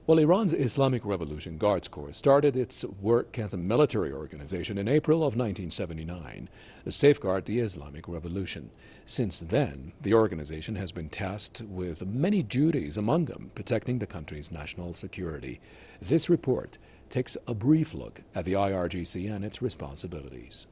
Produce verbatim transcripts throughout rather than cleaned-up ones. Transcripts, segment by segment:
Well, Iran's Islamic Revolution Guards Corps started its work as a military organization in April of nineteen seventy-nine to safeguard the Islamic Revolution. Since then, the organization has been tasked with many duties, among them protecting the country's national security. This report takes a brief look at the I R G C and its responsibilities.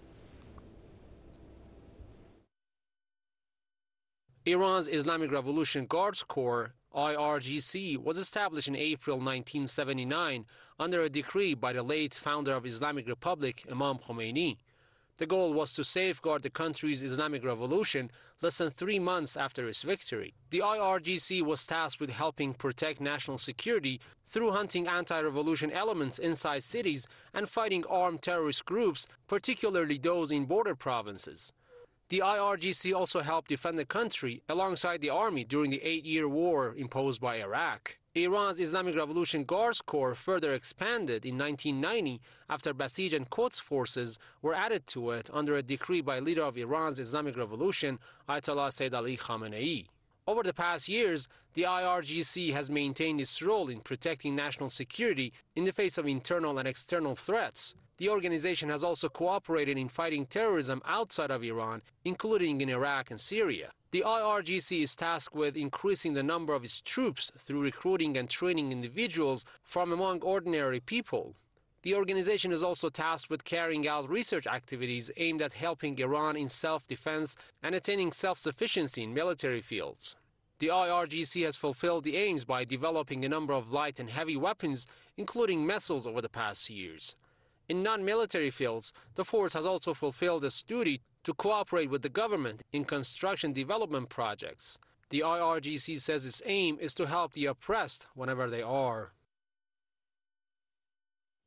Iran's Islamic Revolution Guards Corps, I R G C, was established in April nineteen seventy-nine under a decree by the late founder of Islamic Republic, Imam Khomeini. The goal was to safeguard the country's Islamic Revolution less than three months after its victory. The I R G C was tasked with helping protect national security through hunting anti-revolution elements inside cities and fighting armed terrorist groups, particularly those in border provinces. The I R G C also helped defend the country alongside the army during the eight-year war imposed by Iraq. Iran's Islamic Revolution Guards Corps further expanded in nineteen ninety after Basij and Quds forces were added to it under a decree by leader of Iran's Islamic Revolution, Ayatollah Sayyid Ali Khamenei. Over the past years, the I R G C has maintained its role in protecting national security in the face of internal and external threats. The organization has also cooperated in fighting terrorism outside of Iran, including in Iraq and Syria. The I R G C is tasked with increasing the number of its troops through recruiting and training individuals from among ordinary people. The organization is also tasked with carrying out research activities aimed at helping Iran in self-defense and attaining self-sufficiency in military fields. The I R G C has fulfilled the aims by developing a number of light and heavy weapons, including missiles, over the past years. In non-military fields, the force has also fulfilled its duty to cooperate with the government in construction development projects. The I R G C says its aim is to help the oppressed whenever they are.